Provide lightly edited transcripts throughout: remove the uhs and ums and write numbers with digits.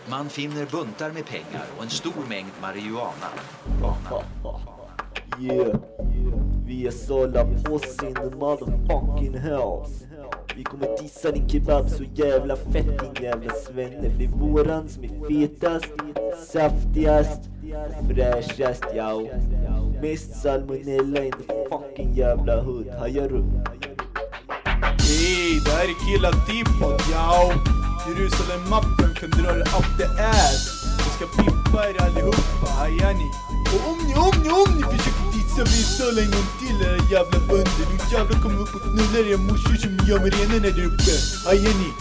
Man finner buntar med pengar och en stor mängd marijuana. Yeah, vi är sålla posse in the motherfucking house. Vi kommer tissa din kebab så jävla fett din jävla svenne. För det är våran som är fetast, saftigast, fräschast, ja. Mest salmonella in the fucking jävla hood. Hajar upp. Hey, det här är Killa Tippot, ja. Jerusalem-mappen kan dra det up the ass. Jag ska pippa er allihopa, hajar ni? Och om ni försöker dissa mig så länge om till era jävla bönder, nu jävla kommer upp och knullar era morsor som ni gör med renarna där uppe. Hajar ni?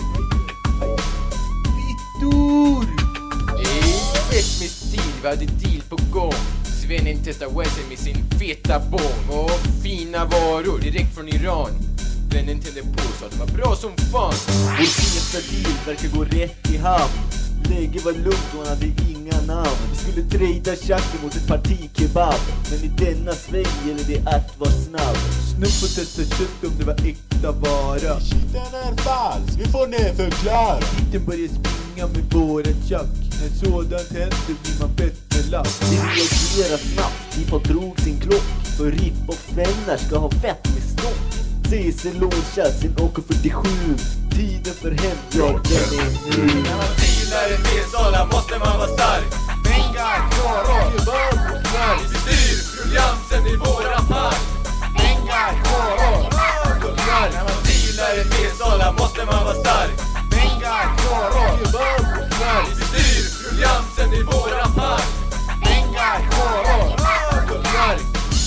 Vittor! Fett med stil, vi hade deal på gång. Svennen testar Wesley med sin feta bång. Och fina varor direkt från Iran. Vännen tände på så att det var bra som fan. Vår feta deal verkar gå rätt i hamn. Läget var lugnt och han hade inga namn. Vi skulle trada tjacken mot ett parti kebab. Men i denna sväng gäller det att vara snabb. Snupp och testa kött om det var äkta vara. Den är falsk, vi får ner förklara. Titeln börjar springa med våra tjack. När sådant händer blir man bett med lapp. Vi reagerar snabbt, Tippot drog sin klock. För Ripp och Fennar ska ha fett med stock. CC lånchassin åker 47. Tiden för hämnd, ja den är nu. När man tvivlar en B-sala måste man vara stark. Pengar, kvaror, kebab och knark. Vi styr programsen i våra park. Pengar, kvaror, och knark. När man tvivlar en B-sala måste man vara stark. Pengar, kvaror, kebab och knark. Vi styr programsen i våra park. Pengar, kvaror, och knark.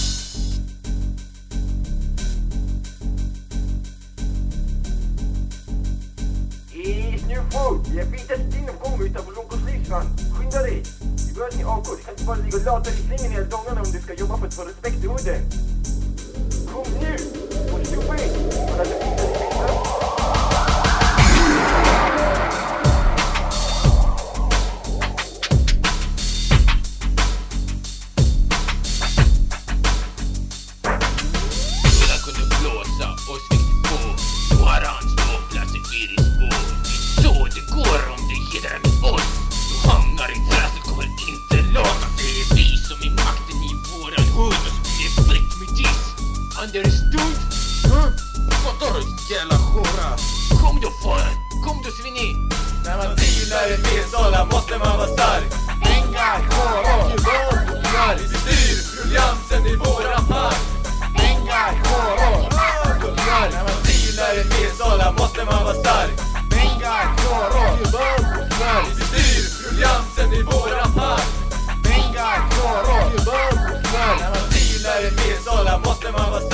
Jag byter in och kommer utanför Lonkoslisman. Skynda dig. Vi börjar din AK. Du kan inte bara ligga och lata dig i sängen hela dagarna om du ska jobba för att få respekt i udden. Kom nu. Och stoppa in. Och låt dig byta dig byta. Understund? Vadå jävla hora? Kom då fan, kom då svini. När man tvivlar en B-sala måste man vara stark. Pengar, kvaror, kebab och knark. Vi styr programsen i våra park. Pengar, kvaror, och knark. När man tvivlar en B-sala måste man vara stark. Pengar, kvaror, kebab och knark. Vi styr programsen i våra park. Pengar, kvaror, kebab och knark. När man tvivlar en B-sala måste man vara stark.